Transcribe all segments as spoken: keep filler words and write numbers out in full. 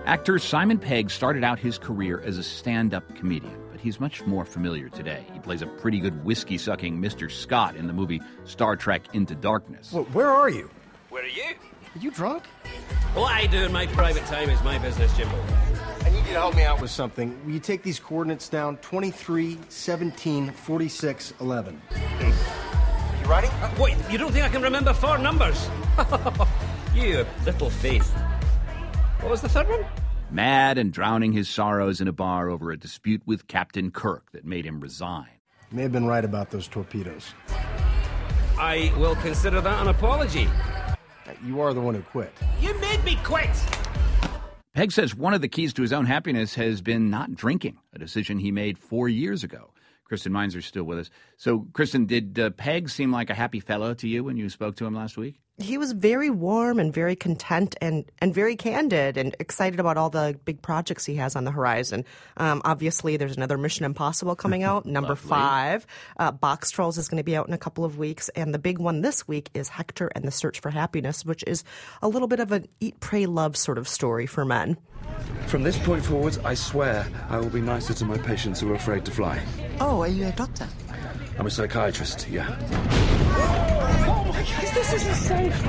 Actor Simon Pegg started out his career as a stand-up comedian, but he's much more familiar today. He plays a pretty good whiskey-sucking Mister Scott in the movie Star Trek Into Darkness. Well, where are you? Where are you? Are you drunk? What I do in my private time is my business, Jimbo. I need you to help me out with something. Will you take these coordinates down? twenty-three, seventeen, forty-six, eleven. You writing? Uh, wait, you don't think I can remember four numbers? You little faith. What was the third one? Mad and drowning his sorrows in a bar over a dispute with Captain Kirk that made him resign. You may have been right about those torpedoes. I will consider that an apology. You are the one who quit. You made me quit! Pegg says one of the keys to his own happiness has been not drinking, a decision he made four years ago. Kristen Meinzer's still with us. So, Kristen, did uh, Pegg seem like a happy fellow to you when you spoke to him last week? He was very warm and very content and, and very candid and excited about all the big projects he has on the horizon. Um, obviously, there's another Mission Impossible coming out, number five. Uh, Box Trolls is going to be out in a couple of weeks. And the big one this week is Hector and the Search for Happiness, which is a little bit of an eat, pray, love sort of story for men. From this point forwards, I swear I will be nicer to my patients who are afraid to fly. Oh, are you a doctor? I'm a psychiatrist, yeah. Oh my God, this isn't safe.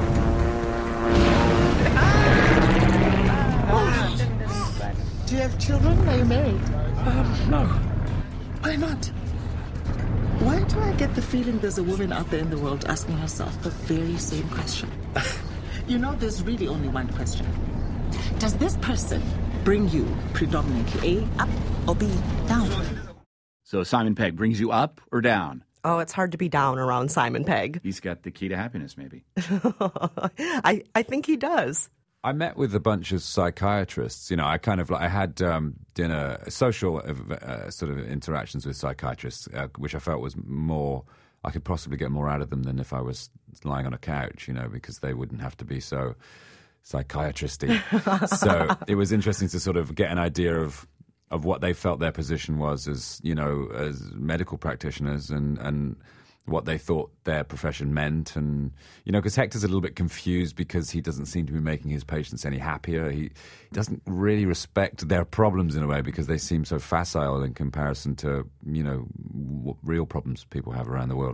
Oh. Do you have children? Are you married? Um, no. Why not? Why do I get the feeling there's a woman out there in the world asking herself the very same question? You know, there's really only one question. Does this person bring you predominantly A, up, or B, down? So Simon Pegg brings you up or down? Oh, it's hard to be down around Simon Pegg. He's got the key to happiness, maybe. I, I think he does. I met with a bunch of psychiatrists. You know, I kind of like, I had um, dinner, social uh, sort of interactions with psychiatrists, uh, which I felt was more, I could possibly get more out of them than if I was lying on a couch, you know, because they wouldn't have to be so psychiatristy. So it was interesting to sort of get an idea of of what they felt their position was as, you know, as medical practitioners, and and what they thought their profession meant. And, you know, because Hector's a little bit confused because he doesn't seem to be making his patients any happier. He doesn't really respect their problems in a way because they seem so facile in comparison to, you know, what real problems people have around the world.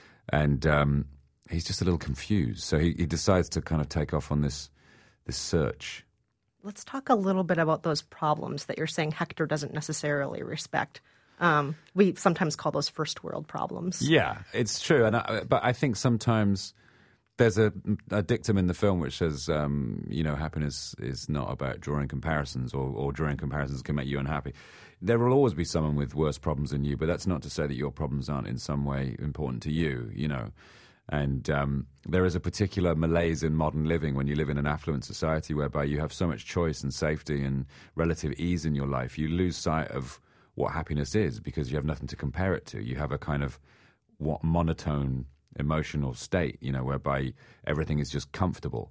And um, he's just a little confused. So he, he decides to kind of take off on this this search. Let's talk a little bit about those problems that you're saying Hector doesn't necessarily respect. Um, we sometimes call those first world problems. Yeah, it's true. And I, but I think sometimes there's a, a dictum in the film which says, um, you know, happiness is not about drawing comparisons, or, or drawing comparisons can make you unhappy. There will always be someone with worse problems than you, but that's not to say that your problems aren't in some way important to you, you know. And um, there is a particular malaise in modern living when you live in an affluent society whereby you have so much choice and safety and relative ease in your life. You lose sight of what happiness is because you have nothing to compare it to. You have a kind of what monotone emotional state, you know, whereby everything is just comfortable.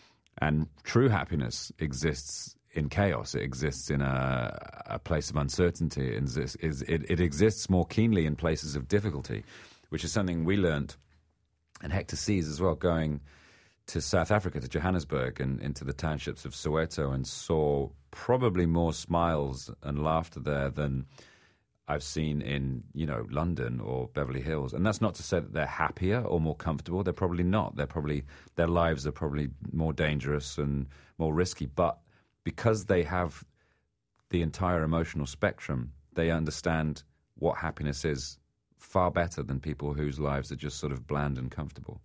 And true happiness exists in chaos. It exists in a, a place of uncertainty. It exists, it, it exists more keenly in places of difficulty, which is something we learned. And Hector sees as well, going to South Africa, to Johannesburg, and into the townships of Soweto, and saw probably more smiles and laughter there than I've seen in, you know, London or Beverly Hills. And that's not to say that they're happier or more comfortable. They're probably not. They're probably, their lives are probably more dangerous and more risky. But because they have the entire emotional spectrum, they understand what happiness is far better than people whose lives are just sort of bland and comfortable.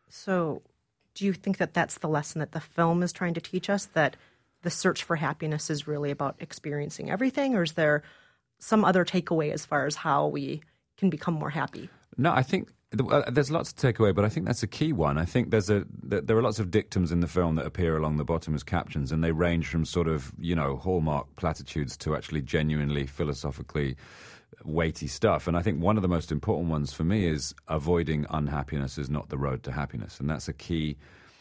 So do you think that that's the lesson that the film is trying to teach us, that the search for happiness is really about experiencing everything, or is there some other takeaway as far as how we can become more happy? No, I think uh, there's lots to take away, but I think that's a key one. I think there's a there are lots of dictums in the film that appear along the bottom as captions, and they range from sort of, you know, hallmark platitudes to actually genuinely philosophically weighty stuff. And I think one of the most important ones for me is avoiding unhappiness is not the road to happiness. And that's a key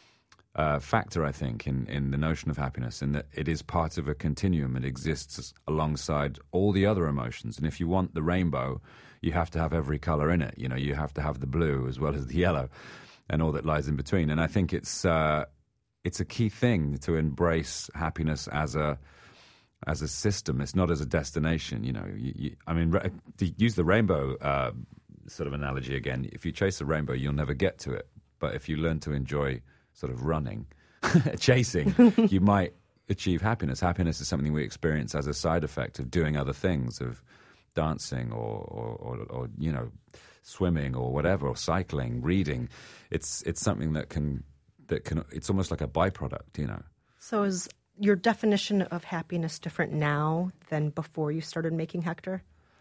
uh, factor, I think, in, in the notion of happiness, in that it is part of a continuum. It exists alongside all the other emotions. And if you want the rainbow, you have to have every color in it. You know, you have to have the blue as well as the yellow and all that lies in between. And I think it's uh, it's a key thing to embrace happiness as a as a system. It's not as a destination. You know, you, you, I mean, ra- to use the rainbow uh, sort of analogy again, if you chase a rainbow, you'll never get to it. But if you learn to enjoy sort of running, chasing, you might achieve happiness. Happiness is something we experience as a side effect of doing other things, of dancing or, or, or, or you know, swimming or whatever, or cycling, reading. It's it's something that can that can. It's almost like a byproduct, you know. So is your definition of happiness different now than before you started making Hector?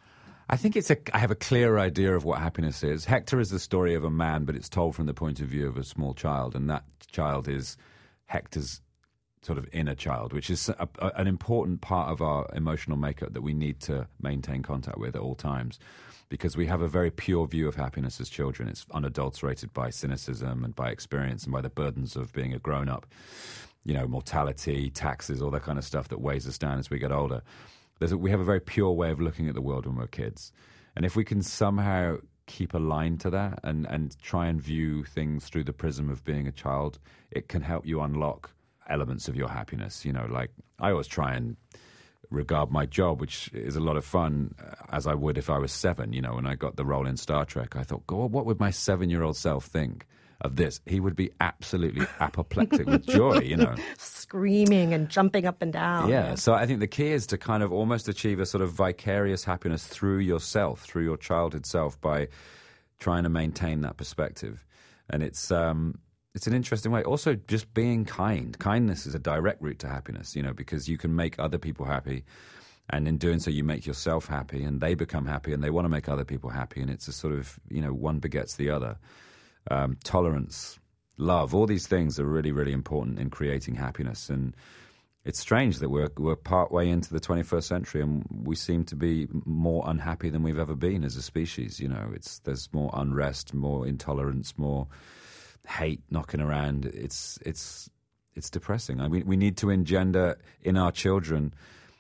I think it's a. I have a clear idea of what happiness is. Hector is the story of a man, but it's told from the point of view of a small child, and that child is Hector's sort of inner child, which is a, a, an important part of our emotional makeup that we need to maintain contact with at all times, because we have a very pure view of happiness as children. It's unadulterated by cynicism and by experience and by the burdens of being a grown-up. You know, mortality, taxes, all that kind of stuff that weighs us down as we get older. There's a, we have a very pure way of looking at the world when we're kids. And if we can somehow keep aligned to that and, and try and view things through the prism of being a child, it can help you unlock elements of your happiness. You know, like I always try and regard my job, which is a lot of fun, as I would if I was seven. You know, when I got the role in Star Trek, I thought, God, what would my seven-year-old self think of this? He would be absolutely apoplectic with joy, you know. Screaming and jumping up and down. Yeah, so I think the key is to kind of almost achieve a sort of vicarious happiness through yourself, through your childhood self, by trying to maintain that perspective. And it's um, it's an interesting way. Also, just being kind. Kindness is a direct route to happiness, you know, because you can make other people happy. And in doing so, you make yourself happy, and they become happy, and they want to make other people happy. And it's a sort of, you know, one begets the other. Um, tolerance, love, all these things are really, really important in creating happiness. And it's strange that we're we're part way into the twenty-first century, and we seem to be more unhappy than we've ever been as a species. You know, it's there's more unrest, more intolerance, more hate knocking around. It's it's it's depressing. I mean, we need to engender in our children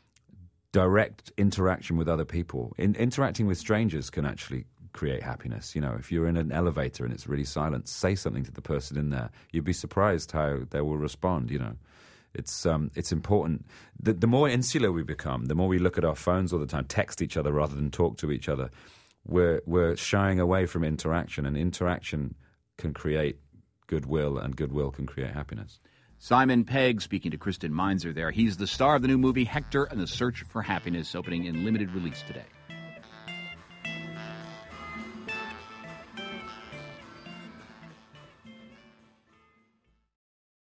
direct interaction with other people. In, interacting with strangers can actually create happiness. You know, if you're in an elevator and it's really silent, say something to the person in there. You'd be surprised how they will respond. You know, it's um, it's important. The, the more insular we become, the more we look at our phones all the time, text each other rather than talk to each other. We're we're shying away from interaction, and interaction can create goodwill, and goodwill can create happiness. Simon Pegg speaking to Kristen Meinzer there. He's the star of the new movie Hector and the Search for Happiness, opening in limited release today.